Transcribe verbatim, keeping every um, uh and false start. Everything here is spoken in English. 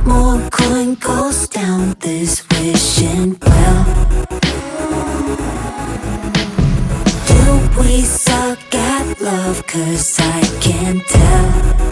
more coin goes down this wishing well. Do we suck at love? 'Cause I can't tell.